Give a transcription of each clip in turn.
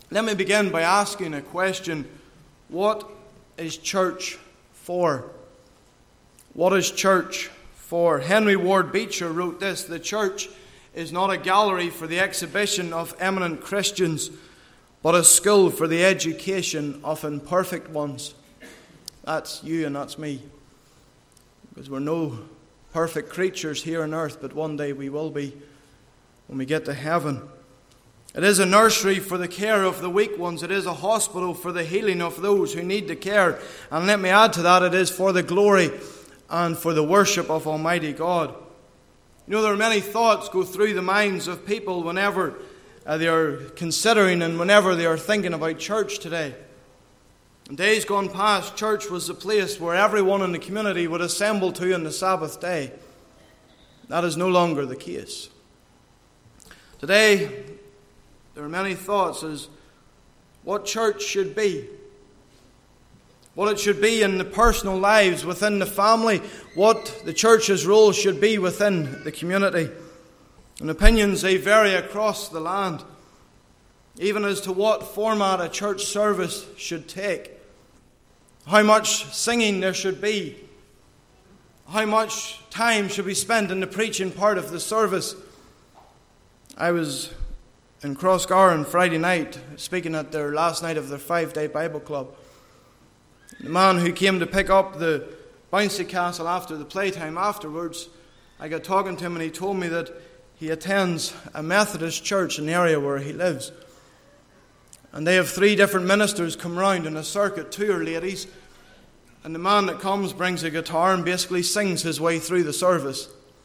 Let me begin by asking a question. What is church for? What is church for? Henry Ward Beecher wrote this: "The church is not a gallery for the exhibition of eminent Christians, but a school for the education of imperfect ones." That's you and that's me. Because we're no perfect creatures here on earth, but one day we will be when we get to heaven. It is a nursery for the care of the weak ones. It is a hospital for the healing of those who need the care. And let me add to that, it is for the glory and for the worship of Almighty God. You know, there are many thoughts go through the minds of people whenever they are considering and whenever they are thinking about church today. In days gone past, church was the place where everyone in the community would assemble to on the Sabbath day. That is no longer the case. Today, there are many thoughts as what church should be. What it should be in the personal lives within the family. What the church's role should be within the community. And opinions, they vary across the land. Even as to what format a church service should take. How much singing there should be. How much time should be spent in the preaching part of the service. I was in Crossgar on Friday night, speaking at their last night of their 5-day Bible club. The man who came to pick up the bouncy castle after the playtime afterwards, I got talking to him and he told me that he attends a Methodist church in the area where he lives. And they have 3 different ministers come round in a circuit, 2 are ladies, and the man that comes brings a guitar and basically sings his way through the service.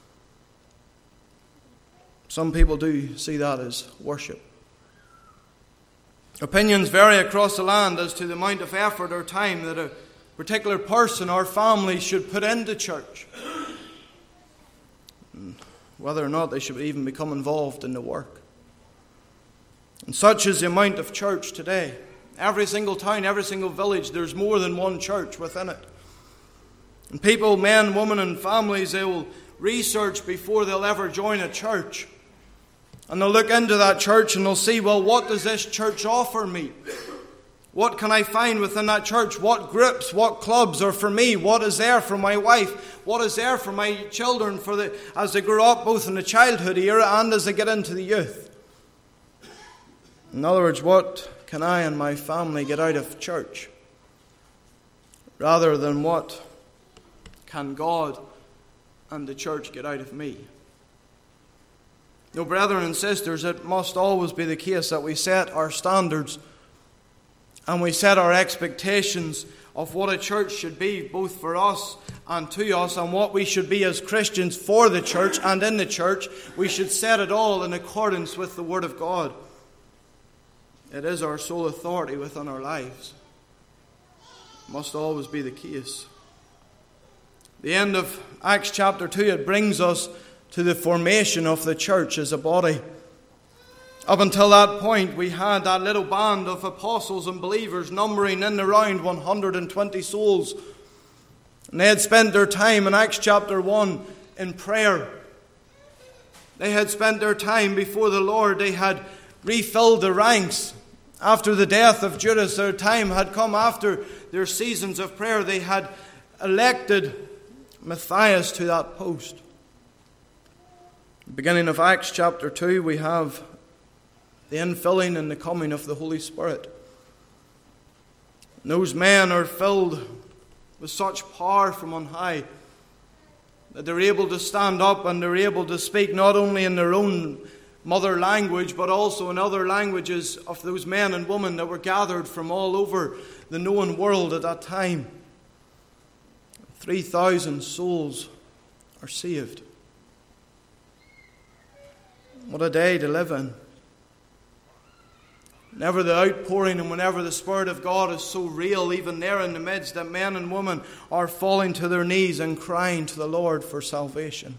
Some people do see that as worship. Opinions vary across the land as to the amount of effort or time that a particular person or family should put into church. And whether or not they should even become involved in the work. And such is the amount of church today. Every single town, every single village, there's more than one church within it. And people, men, women and families, they will research before they'll ever join a church. And they'll look into that church and they'll see, well, what does this church offer me? What can I find within that church? What groups, what clubs are for me? What is there for my wife? What is there for my children as they grow up, both in the childhood era and as they get into the youth? In other words, what can I and my family get out of church? Rather than what can God and the church get out of me? No, brethren and sisters, it must always be the case that we set our standards and we set our expectations of what a church should be, both for us and to us, and what we should be as Christians for the church and in the church. We should set it all in accordance with the Word of God. It is our sole authority within our lives. It must always be the case. The end of Acts chapter 2, it brings us to the formation of the church as a body. Up until that point, we had that little band of apostles and believers numbering in around 120 souls. And they had spent their time in Acts chapter 1 in prayer. They had spent their time before the Lord. They had refilled the ranks. After the death of Judas, their time had come after their seasons of prayer. They had elected Matthias to that post. Beginning of Acts chapter 2, we have the infilling and the coming of the Holy Spirit. And those men are filled with such power from on high that they're able to stand up and they're able to speak not only in their own mother language, but also in other languages of those men and women that were gathered from all over the known world at that time. 3,000 souls are saved. What a day to live in. Whenever the outpouring and whenever the Spirit of God is so real, even there in the midst, that men and women are falling to their knees and crying to the Lord for salvation.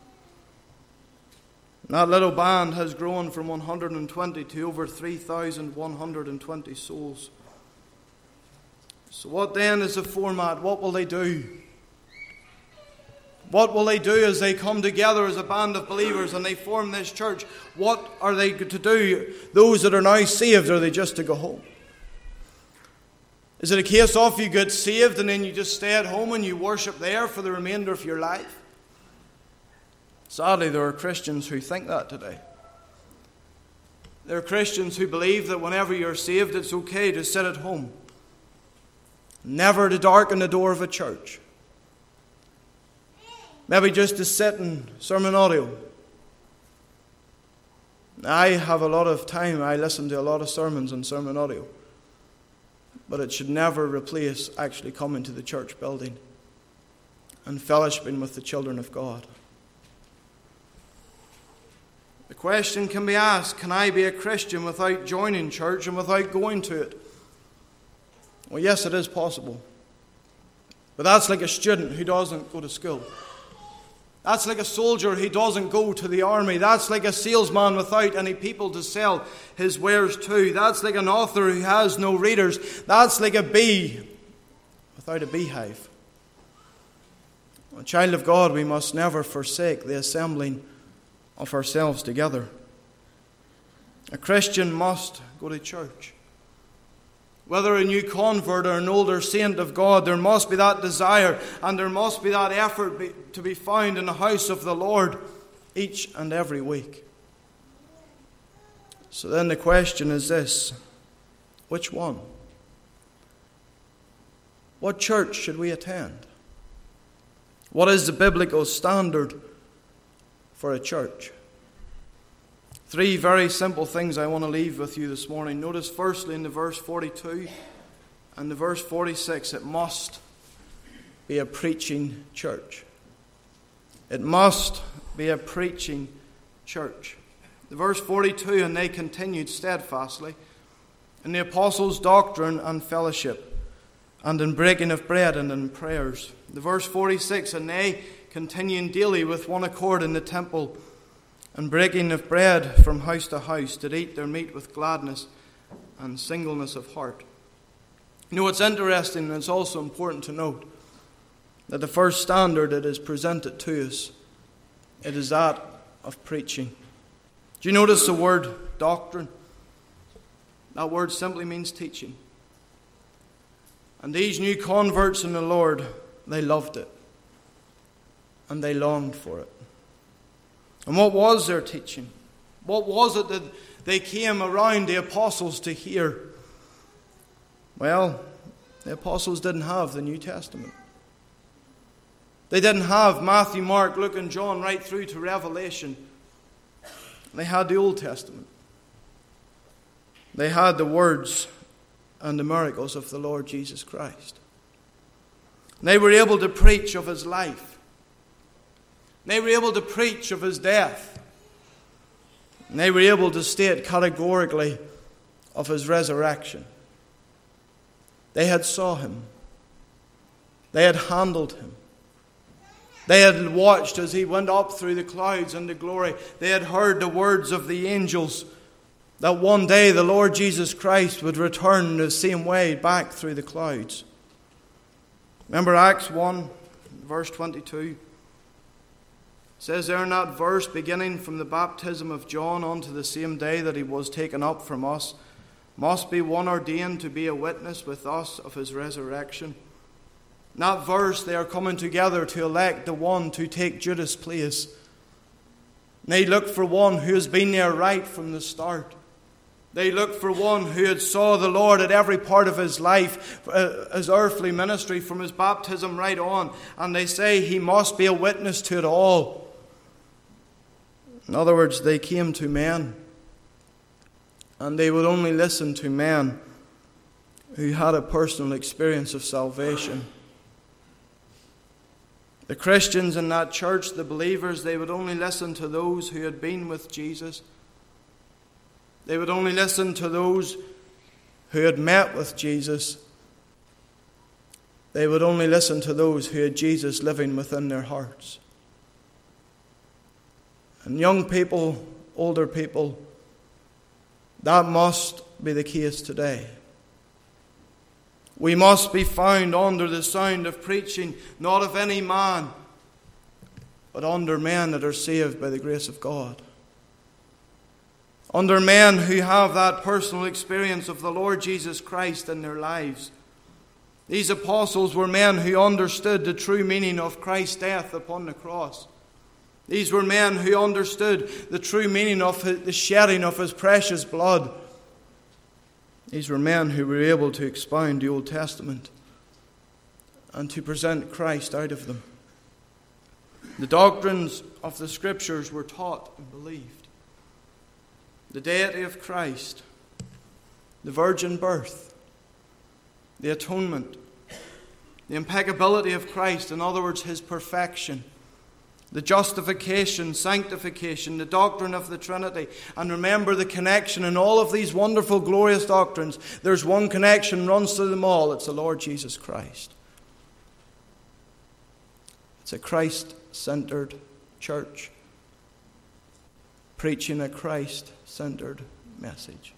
And that little band has grown from 120 to over 3,120 souls. So what then is the format? What will they do? What will they do as they come together as a band of believers and they form this church? What are they to do? Those that are now saved, are they just to go home? Is it a case of you get saved and then you just stay at home and you worship there for the remainder of your life? Sadly, there are Christians who think that today. There are Christians who believe that whenever you're saved, it's okay to sit at home, never to darken the door of a church. Maybe just to sit in sermon audio. I have a lot of time. I listen to a lot of sermons and sermon audio. But it should never replace actually coming to the church building and fellowshipping with the children of God. The question can be asked, can I be a Christian without joining church and without going to it? Well, yes, it is possible. But that's like a student who doesn't go to school. That's like a soldier who doesn't go to the army. That's like a salesman without any people to sell his wares to. That's like an author who has no readers. That's like a bee without a beehive. A child of God, we must never forsake the assembling of ourselves together. A Christian must go to church. Whether a new convert or an older saint of God, there must be that desire and there must be that effort to be found in the house of the Lord each and every week. So then the question is this: which one? What church should we attend? What is the biblical standard for a church? 3 very simple things I want to leave with you this morning. Notice firstly in the verse 42 and the verse 46, it must be a preaching church. It must be a preaching church. The verse 42, and they continued steadfastly in the apostles' doctrine and fellowship, and in breaking of bread and in prayers. The verse 46, and they continuing daily with one accord in the temple, and breaking of bread from house to house, did eat their meat with gladness and singleness of heart. You know, it's interesting and it's also important to note that the first standard that is presented to us, it is that of preaching. Do you notice the word doctrine? That word simply means teaching. And these new converts in the Lord, they loved it. And they longed for it. And what was their teaching? What was it that they came around the apostles to hear? Well, the apostles didn't have the New Testament. They didn't have Matthew, Mark, Luke, and John right through to Revelation. They had the Old Testament. They had the words and the miracles of the Lord Jesus Christ. They were able to preach of his life. They were able to preach of his death. And they were able to state categorically of his resurrection. They had saw him. They had handled him. They had watched as he went up through the clouds into glory. They had heard the words of the angels that one day the Lord Jesus Christ would return the same way back through the clouds. Remember Acts 1, verse 22. It says there in that verse, beginning from the baptism of John unto the same day that he was taken up from us, must be one ordained to be a witness with us of his resurrection. In that verse, they are coming together to elect the one to take Judas' place. They look for one who has been there right from the start. They look for one who had saw the Lord at every part of his life, his earthly ministry, from his baptism right on. And they say he must be a witness to it all. In other words, they came to men, and they would only listen to men who had a personal experience of salvation. The Christians in that church, the believers, they would only listen to those who had been with Jesus. They would only listen to those who had met with Jesus. They would only listen to those who had Jesus living within their hearts. And young people, older people, that must be the case today. We must be found under the sound of preaching, not of any man, but under men that are saved by the grace of God. Under men who have that personal experience of the Lord Jesus Christ in their lives. These apostles were men who understood the true meaning of Christ's death upon the cross. These were men who understood the true meaning of the shedding of His precious blood. These were men who were able to expound the Old Testament and to present Christ out of them. The doctrines of the Scriptures were taught and believed. The deity of Christ, the virgin birth, the atonement, the impeccability of Christ, in other words, His perfection, the justification, sanctification, the doctrine of the Trinity. And remember the connection in all of these wonderful, glorious doctrines. There's one connection runs through them all. It's the Lord Jesus Christ. It's a Christ-centered church preaching a Christ-centered message.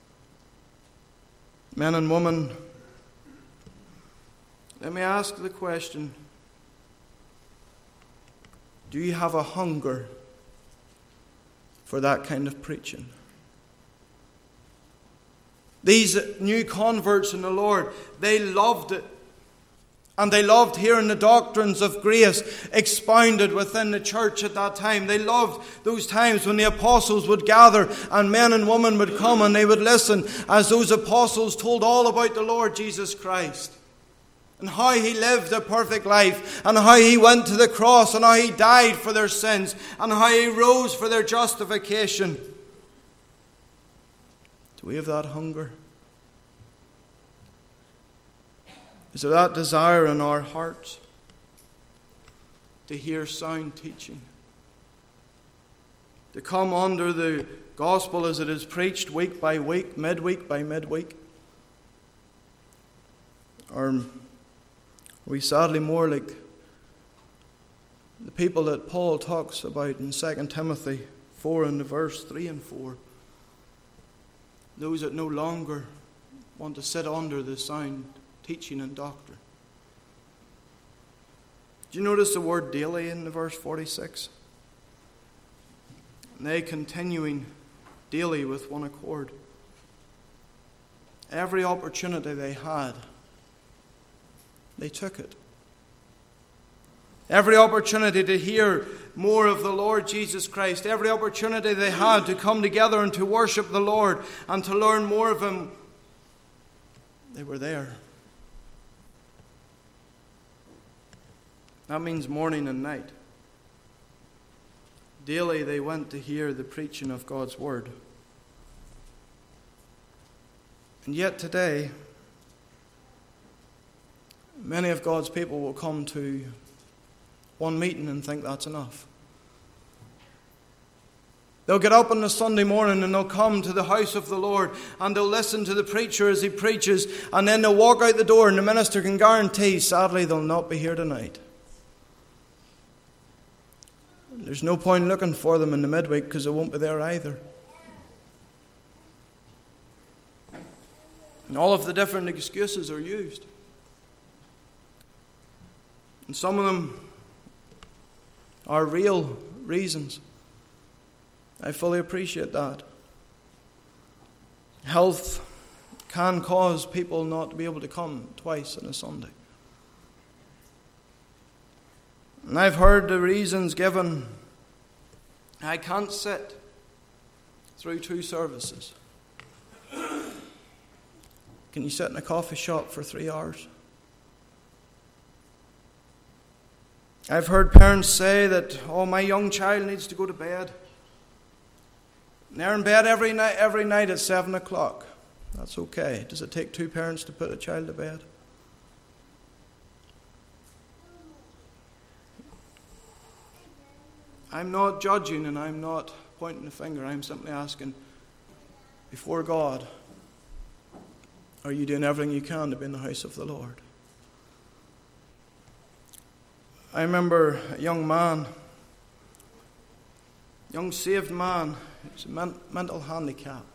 Men and women, let me ask the question, do you have a hunger for that kind of preaching? These new converts in the Lord, they loved it. And they loved hearing the doctrines of grace expounded within the church at that time. They loved those times when the apostles would gather and men and women would come and they would listen as those apostles told all about the Lord Jesus Christ. And how He lived a perfect life, and how He went to the cross, and how He died for their sins, and how He rose for their justification. Do we have that hunger? Is there that desire in our hearts to hear sound teaching? To come under the gospel as it is preached week by week, midweek by midweek? Or are we sadly more like the people that Paul talks about in 2 Timothy 4 and verse 3 and 4? Those that no longer want to sit under the sound teaching and doctrine. Do you notice the word daily in the verse 46? And they continuing daily with one accord. Every opportunity they had, they took it. Every opportunity to hear more of the Lord Jesus Christ, every opportunity they had to come together and to worship the Lord and to learn more of Him, they were there. That means morning and night. Daily they went to hear the preaching of God's Word. And yet today, many of God's people will come to one meeting and think that's enough. They'll get up on a Sunday morning and they'll come to the house of the Lord and they'll listen to the preacher as he preaches, and then they'll walk out the door and the minister can guarantee, sadly, they'll not be here tonight. There's no point looking for them in the midweek because they won't be there either. And all of the different excuses are used. And some of them are real reasons. I fully appreciate that. Health can cause people not to be able to come twice on a Sunday. And I've heard the reasons given. I can't sit through 2 services. Can you sit in a coffee shop for 3 hours? I've heard parents say that, oh, my young child needs to go to bed. And they're in bed every night at 7 o'clock. That's okay. Does it take 2 parents to put a child to bed? I'm not judging and I'm not pointing the finger. I'm simply asking, before God, are you doing everything you can to be in the house of the Lord? I remember a young man, young saved man, he was a mental handicap.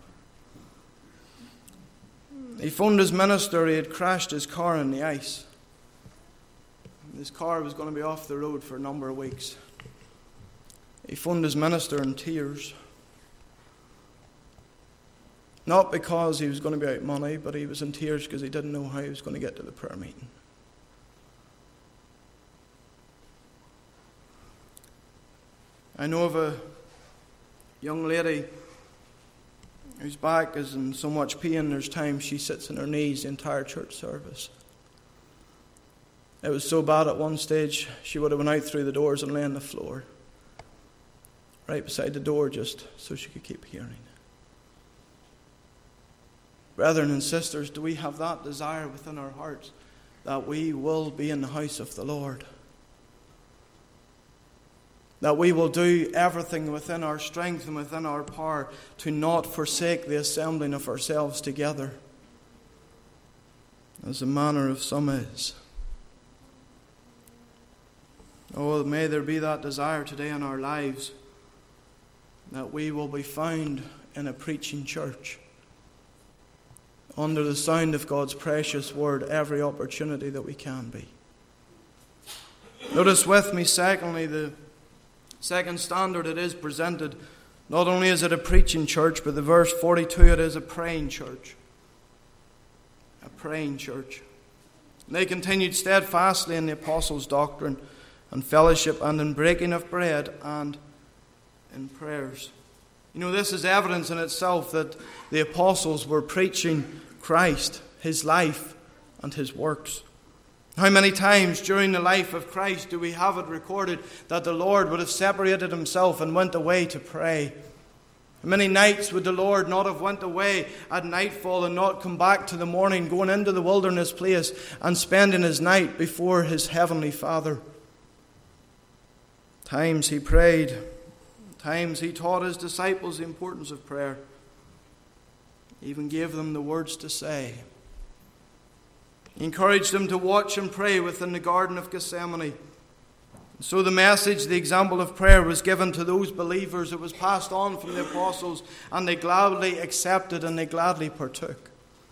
He phoned his minister. He had crashed his car in the ice. His car was going to be off the road for a number of weeks. He phoned his minister in tears. Not because he was going to be out money, but he was in tears because he didn't know how he was going to get to the prayer meeting. I know of a young lady whose back is in so much pain, there's times she sits on her knees the entire church service. It was so bad at one stage, she would have went out through the doors and lay on the floor, right beside the door, just so she could keep hearing. Brethren and sisters, do we have that desire within our hearts that we will be in the house of the Lord? That we will do everything within our strength and within our power to not forsake the assembling of ourselves together, as the manner of some is. Oh, may there be that desire today in our lives that we will be found in a preaching church, under the sound of God's precious word every opportunity that we can be. Notice with me, secondly, the second standard it is presented. Not only is it a preaching church, but the verse 42, it is a praying church. A praying church. And they continued steadfastly in the apostles' doctrine and fellowship and in breaking of bread and in prayers. You know, this is evidence in itself that the apostles were preaching Christ, his life and his works. How many times during the life of Christ do we have it recorded that the Lord would have separated himself and went away to pray? How many nights would the Lord not have went away at nightfall and not come back to the morning, going into the wilderness place and spending his night before his heavenly Father? Times he prayed. Times he taught his disciples the importance of prayer. He even gave them the words to say. He encouraged them to watch and pray within the Garden of Gethsemane. And so the message, the example of prayer was given to those believers. It was passed on from the apostles, and they gladly accepted and they gladly partook.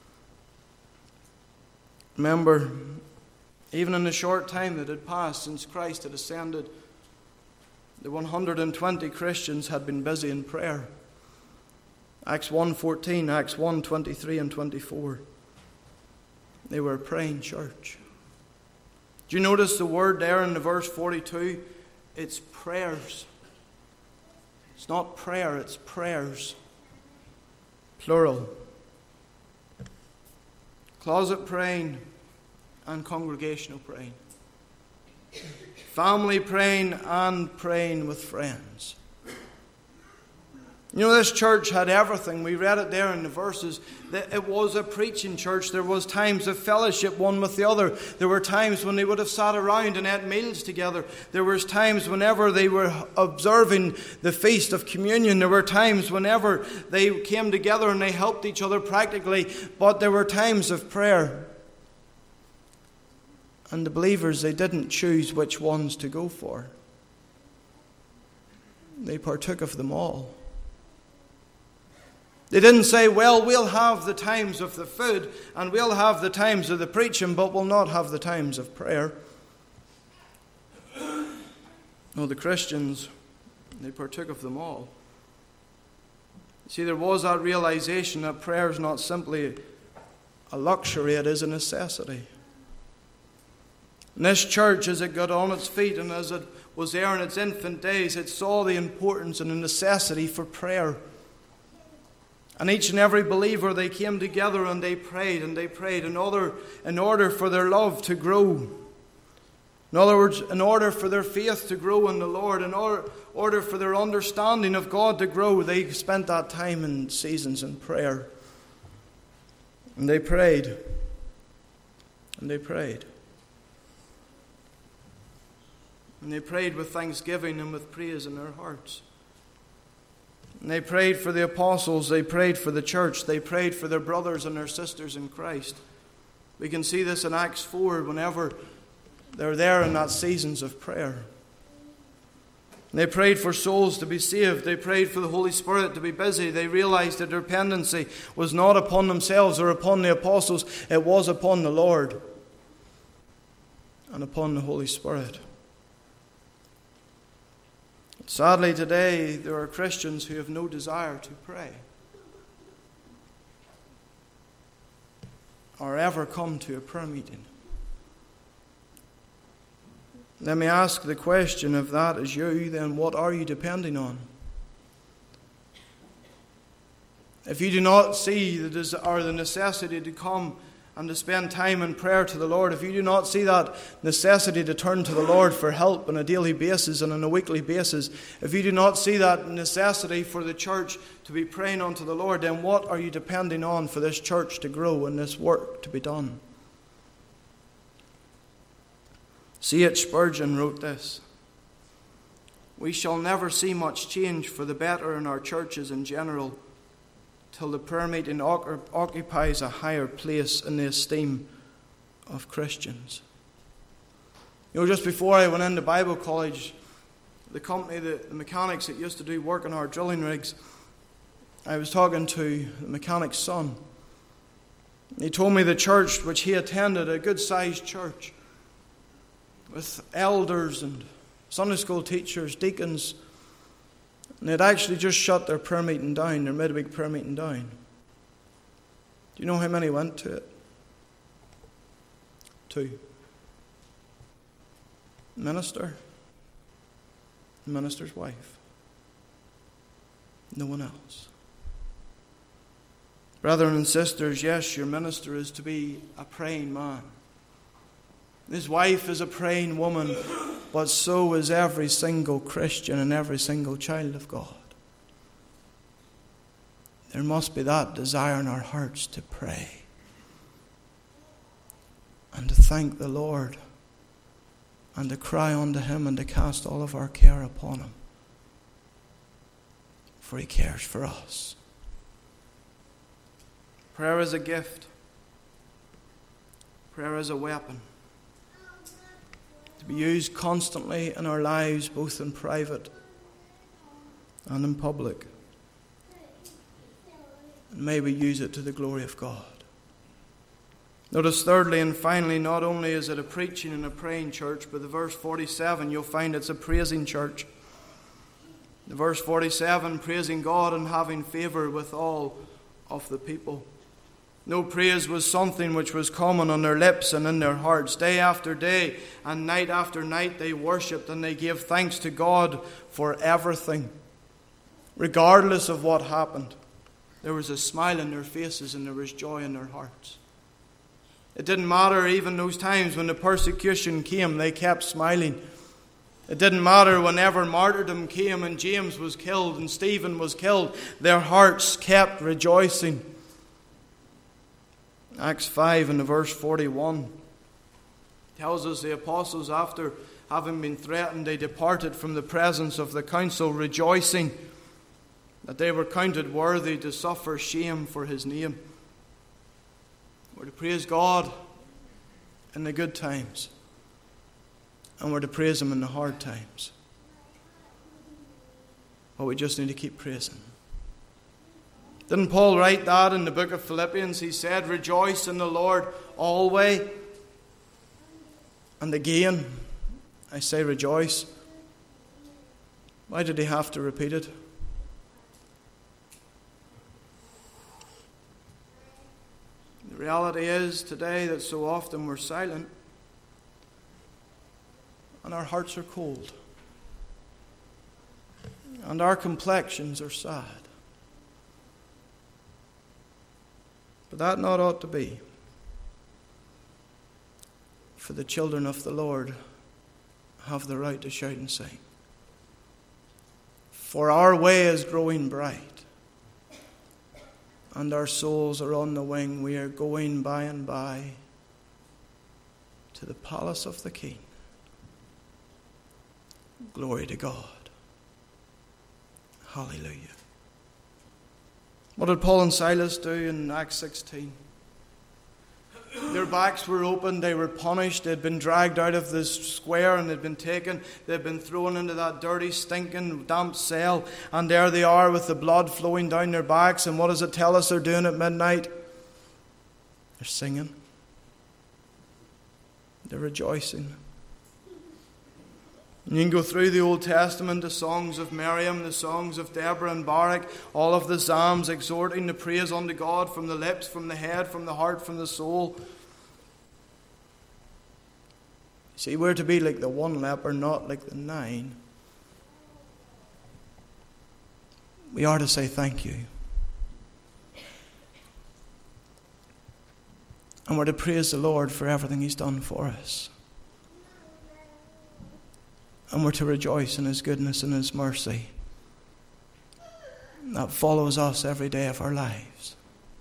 Remember, even in the short time that had passed since Christ had ascended, the 120 Christians had been busy in prayer. Acts 1:14, Acts 1:23 and 24. They were a praying church. Do you notice the word there in the verse 42? It's prayers. It's not prayer, it's prayers. Plural. Closet praying and congregational praying. Family praying and praying with friends. You know, this church had everything. We read it there in the verses. It was a preaching church. There was times of fellowship one with the other. There were times when they would have sat around and ate meals together. There was times whenever they were observing the feast of communion. There were times whenever they came together and they helped each other practically. But there were times of prayer. And the believers, they didn't choose which ones to go for. They partook of them all. They didn't say, well, we'll have the times of the food and we'll have the times of the preaching, but we'll not have the times of prayer. No, the Christians, they partook of them all. See, there was that realization that prayer is not simply a luxury, it is a necessity. And this church, as it got on its feet and as it was there in its infant days, it saw the importance and the necessity for prayer. And each and every believer, they came together and they prayed in order for their love to grow. In other words, in order for their faith to grow in the Lord, in order for their understanding of God to grow, they spent that time in seasons in prayer. And they prayed. And they prayed. And they prayed with thanksgiving and with praise in their hearts. And they prayed for the apostles, they prayed for the church, they prayed for their brothers and their sisters in Christ. We can see this in Acts 4 whenever they're there in that seasons of prayer. And they prayed for souls to be saved, they prayed for the Holy Spirit to be busy. They realized that their dependency was not upon themselves or upon the apostles, it was upon the Lord and upon the Holy Spirit. Sadly, today there are Christians who have no desire to pray or ever come to a prayer meeting. Let me ask the question, if that is you, then what are you depending on? If you do not see the necessity to come and to spend time in prayer to the Lord, if you do not see that necessity to turn to the Lord for help on a daily basis and on a weekly basis, if you do not see that necessity for the church to be praying unto the Lord, then what are you depending on for this church to grow and this work to be done? C.H. Spurgeon wrote this: "We shall never see much change for the better in our churches in general till the prayer meeting occupies a higher place in the esteem of Christians." You know, just before I went into Bible college, the company, the mechanics that used to do work on our drilling rigs, I was talking to the mechanic's son. He told me the church which he attended, a good-sized church, with elders and Sunday school teachers, deacons, and they'd actually just shut their prayer meeting down, their midweek prayer meeting down. Do you know how many went to it? 2. Minister, the minister's wife. No one else. Brothers and sisters, yes, your minister is to be a praying man. His wife is a praying woman, but so is every single Christian and every single child of God. There must be that desire in our hearts to pray and to thank the Lord and to cry unto Him and to cast all of our care upon Him, for He cares for us. Prayer is a gift. Prayer is a weapon to be used constantly in our lives, both in private and in public. And may we use it to the glory of God. Notice thirdly and finally, not only is it a preaching and a praying church, but the verse 47, you'll find it's a praising church. The verse 47, praising God and having favour with all of the people. No, praise was something which was common on their lips and in their hearts. Day after day and night after night they worshipped and they gave thanks to God for everything. Regardless of what happened, there was a smile in their faces and there was joy in their hearts. It didn't matter even those times when the persecution came, they kept smiling. It didn't matter whenever martyrdom came and James was killed and Stephen was killed, their hearts kept rejoicing. Acts 5 and verse 41 tells us the apostles, after having been threatened, they departed from the presence of the council, rejoicing that they were counted worthy to suffer shame for His name. We're to praise God in the good times, and we're to praise Him in the hard times. But we just need to keep praising. Didn't Paul write that in the book of Philippians? He said, rejoice in the Lord always. And again, I say rejoice. Why did he have to repeat it? The reality is today that so often we're silent and our hearts are cold and our complexions are sad. But that not ought to be. For the children of the Lord have the right to shout and sing. For our way is growing bright, and our souls are on the wing. We are going by and by to the palace of the King. Glory to God. Hallelujah. What did Paul and Silas do in Acts 16? Their backs were opened, they were punished, they'd been dragged out of this square and they'd been taken, they'd been thrown into that dirty, stinking, damp cell, and there they are with the blood flowing down their backs. And what does it tell us they're doing at midnight? They're singing. They're rejoicing. And you can go through the Old Testament, the songs of Miriam, the songs of Deborah and Barak, all of the Psalms exhorting the praise unto God from the lips, from the head, from the heart, from the soul. See, we're to be like the one leper, not like the 9. We are to say thank you. And we're to praise the Lord for everything He's done for us. And we're to rejoice in His goodness and His mercy that follows us every day of our lives.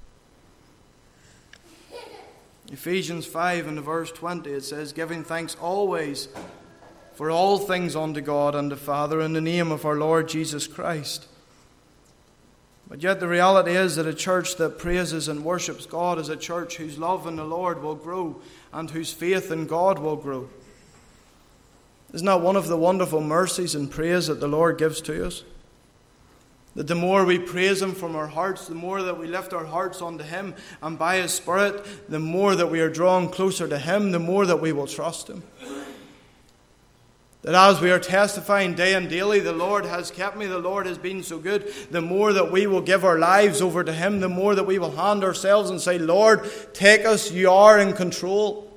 Ephesians 5 and verse 20, it says, giving thanks always for all things unto God and the Father in the name of our Lord Jesus Christ. But yet the reality is that a church that praises and worships God is a church whose love in the Lord will grow and whose faith in God will grow. Isn't that one of the wonderful mercies and praise that the Lord gives to us? That the more we praise Him from our hearts, the more that we lift our hearts unto Him, and by His Spirit, the more that we are drawn closer to Him, the more that we will trust Him. That as we are testifying day and daily, the Lord has kept me, the Lord has been so good, the more that we will give our lives over to Him, the more that we will hand ourselves and say, Lord, take us, you are in control.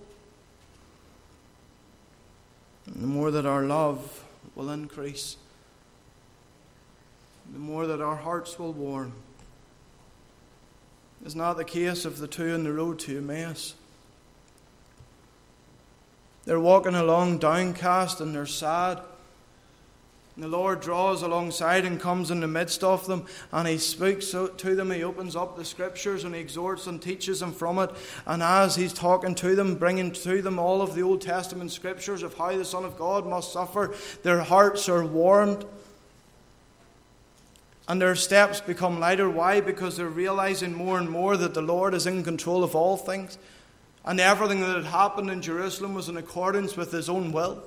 And the more that our love will increase, the more that our hearts will warm. It's not the case of the two on the road to Emmaus. They're walking along downcast and they're sad. And the Lord draws alongside and comes in the midst of them, and He speaks to them. He opens up the Scriptures and He exhorts and teaches them from it. And as He's talking to them, bringing to them all of the Old Testament Scriptures of how the Son of God must suffer, their hearts are warmed. And their steps become lighter. Why? Because they're realizing more and more that the Lord is in control of all things. And everything that had happened in Jerusalem was in accordance with His own will.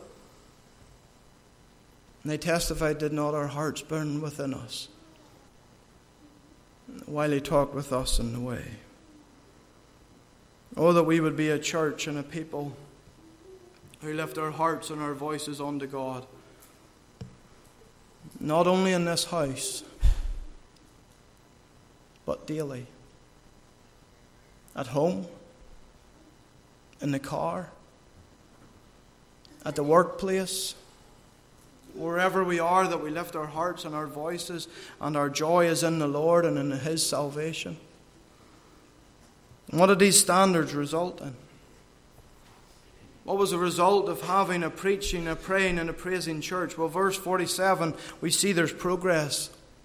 And they testified, did not our hearts burn within us while He talked with us in the way? Oh, that we would be a church and a people who lift our hearts and our voices unto God. Not only in this house, but daily. At home, in the car, at the workplace, wherever we are, that we lift our hearts and our voices, and our joy is in the Lord and in His salvation. And what did these standards result in? What was the result of having a preaching, a praying, and a praising church? Well, verse 47, we see there's progress.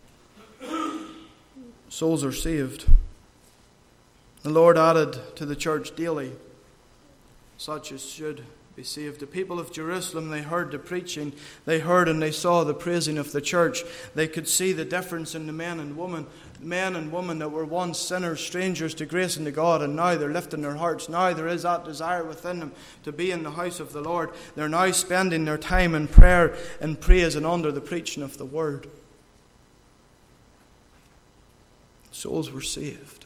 Souls are saved. The Lord added to the church daily such as should be saved. The people of Jerusalem, they heard the preaching, they heard and they saw the praising of the church. They could see the difference in the men and women that were once sinners, strangers to grace and to God, and now they're lifting their hearts. Now there is that desire within them to be in the house of the Lord. They're now spending their time in prayer and praise and under the preaching of the Word. Souls were saved.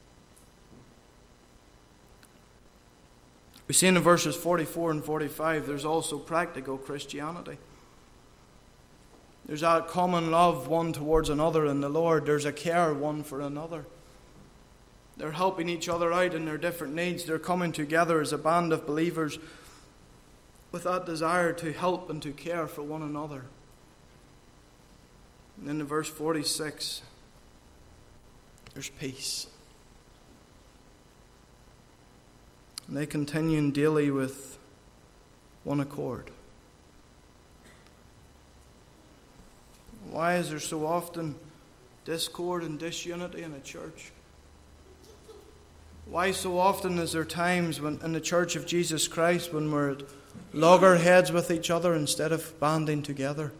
We see in verses 44 and 45, there's also practical Christianity. There's a common love one towards another in the Lord. There's a care one for another. They're helping each other out in their different needs. They're coming together as a band of believers with that desire to help and to care for one another. And then in verse 46, there's peace. And they continue daily with one accord. Why is there so often discord and disunity in a church? Why so often is there times when in the Church of Jesus Christ when we're at loggerheads with each other instead of banding together?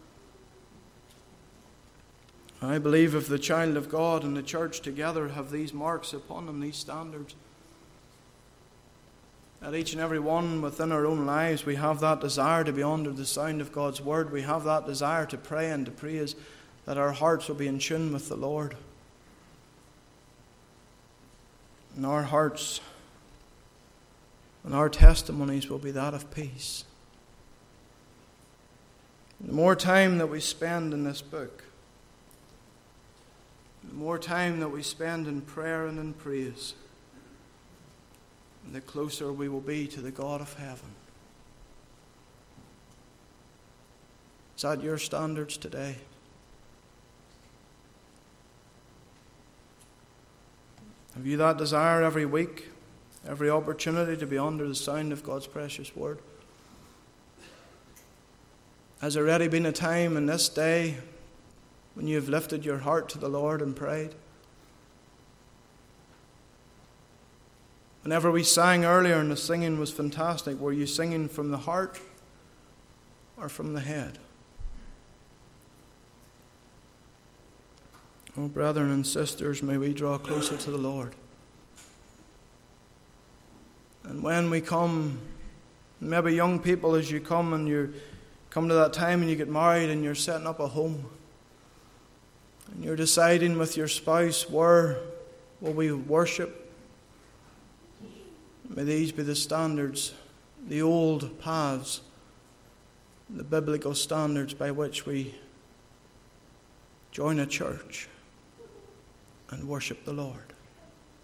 I believe if the child of God and the church together have these marks upon them, these standards, that each and every one within our own lives, we have that desire to be under the sound of God's Word. We have that desire to pray and to praise, that our hearts will be in tune with the Lord. And our hearts and our testimonies will be that of peace. The more time that we spend in this book, the more time that we spend in prayer and in praise, the closer we will be to the God of heaven. Is that your standards today? Have you that desire every week, every opportunity to be under the sound of God's precious word? Has there already been a time in this day when you have lifted your heart to the Lord and prayed? Whenever we sang earlier and the singing was fantastic, were you singing from the heart or from the head? Oh, brethren and sisters, may we draw closer to the Lord. And when we come, maybe young people, as you come and you come to that time and you get married and you're setting up a home, and you're deciding with your spouse, where will we worship? May these be the standards, the old paths, the biblical standards by which we join a church and worship the Lord.